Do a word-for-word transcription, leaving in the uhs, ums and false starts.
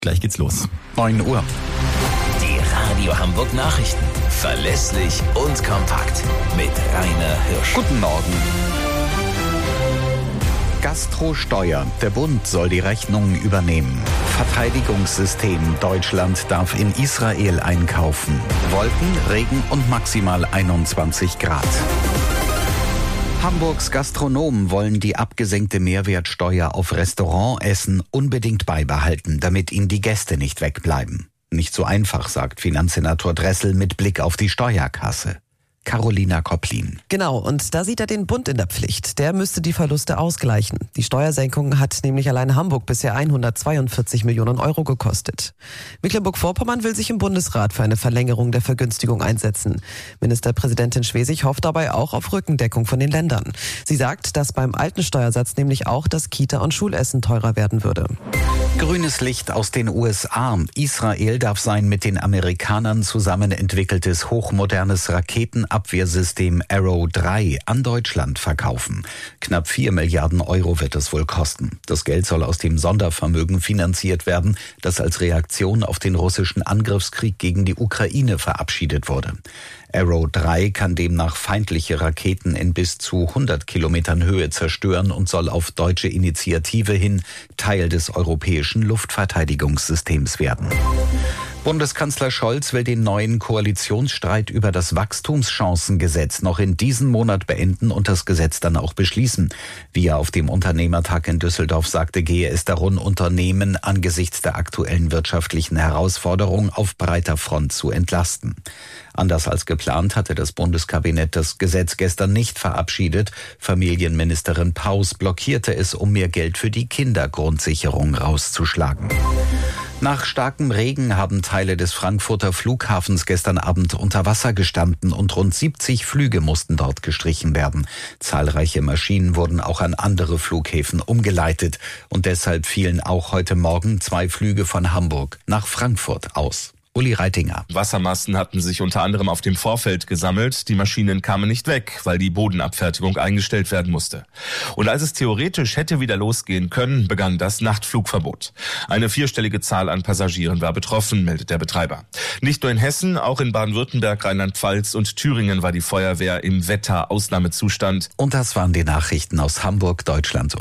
Gleich geht's los. neun Uhr. Die Radio Hamburg Nachrichten. Verlässlich und kompakt. Mit Rainer Hirsch. Guten Morgen. Gastrosteuer. Der Bund soll die Rechnung übernehmen. Verteidigungssystem. Deutschland darf in Israel einkaufen. Wolken, Regen und maximal einundzwanzig Grad. Hamburgs Gastronomen wollen die abgesenkte Mehrwertsteuer auf Restaurantessen unbedingt beibehalten, damit ihnen die Gäste nicht wegbleiben. Nicht so einfach, sagt Finanzsenator Dressel mit Blick auf die Steuerkasse. Carolina Kopplin. Genau, und da sieht er den Bund in der Pflicht. Der müsste die Verluste ausgleichen. Die Steuersenkung hat nämlich allein Hamburg bisher hundertzweiundvierzig Millionen Euro gekostet. Mecklenburg-Vorpommern will sich im Bundesrat für eine Verlängerung der Vergünstigung einsetzen. Ministerpräsidentin Schwesig hofft dabei auch auf Rückendeckung von den Ländern. Sie sagt, dass beim alten Steuersatz nämlich auch das Kita- und Schulessen teurer werden würde. Grünes Licht aus den U S A. Israel darf sein mit den Amerikanern zusammen entwickeltes hochmodernes Raketenabwehrsystem Arrow drei an Deutschland verkaufen. Knapp vier Milliarden Euro wird es wohl kosten. Das Geld soll aus dem Sondervermögen finanziert werden, das als Reaktion auf den russischen Angriffskrieg gegen die Ukraine verabschiedet wurde. Arrow drei kann demnach feindliche Raketen in bis zu hundert Kilometern Höhe zerstören und soll auf deutsche Initiative hin Teil des europäischen Luftverteidigungssystems werden. Bundeskanzler Scholz will den neuen Koalitionsstreit über das Wachstumschancengesetz noch in diesem Monat beenden und das Gesetz dann auch beschließen. Wie er auf dem Unternehmertag in Düsseldorf sagte, gehe es darum, Unternehmen angesichts der aktuellen wirtschaftlichen Herausforderungen auf breiter Front zu entlasten. Anders als geplant hatte das Bundeskabinett das Gesetz gestern nicht verabschiedet. Familienministerin Paus blockierte es, um mehr Geld für die Kindergrundsicherung rauszuschlagen. Nach starkem Regen haben Teile des Frankfurter Flughafens gestern Abend unter Wasser gestanden und rund siebzig Flüge mussten dort gestrichen werden. Zahlreiche Maschinen wurden auch an andere Flughäfen umgeleitet und deshalb fielen auch heute Morgen zwei Flüge von Hamburg nach Frankfurt aus. Uli Reitinger. Wassermassen hatten sich unter anderem auf dem Vorfeld gesammelt. Die Maschinen kamen nicht weg, weil die Bodenabfertigung eingestellt werden musste. Und als es theoretisch hätte wieder losgehen können, begann das Nachtflugverbot. Eine vierstellige Zahl an Passagieren war betroffen, meldet der Betreiber. Nicht nur in Hessen, auch in Baden-Württemberg, Rheinland-Pfalz und Thüringen war die Feuerwehr im Wetterausnahmezustand. Und das waren die Nachrichten aus Hamburg, Deutschland.